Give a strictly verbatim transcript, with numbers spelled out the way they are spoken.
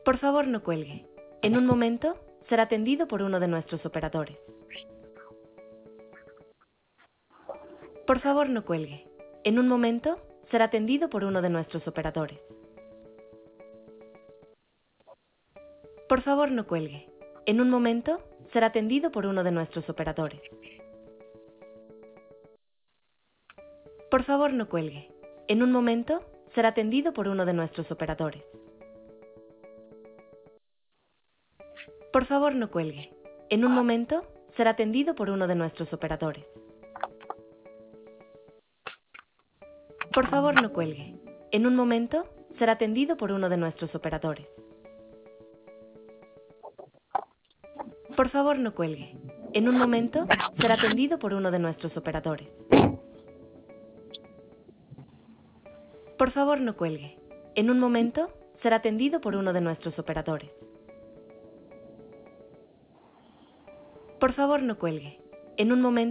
Por favor, no cuelgue. En un momento, será atendido por uno de nuestros operadores. Por favor, no cuelgue. En un momento, será atendido por uno de nuestros operadores. Por favor, no cuelgue. En un momento, será atendido por uno de nuestros operadores. Por favor, no cuelgue. En un momento, será atendido por uno de nuestros operadores. Por favor, no cuelgue. En un momento, será atendido por uno de nuestros operadores. Por favor, no cuelgue. En un momento, será atendido por uno de nuestros operadores. Por favor, no cuelgue. En un momento, será atendido por uno de nuestros operadores. Por favor, no cuelgue. En un momento, será atendido por uno de nuestros operadores. Por favor, no cuelgue. En un momento,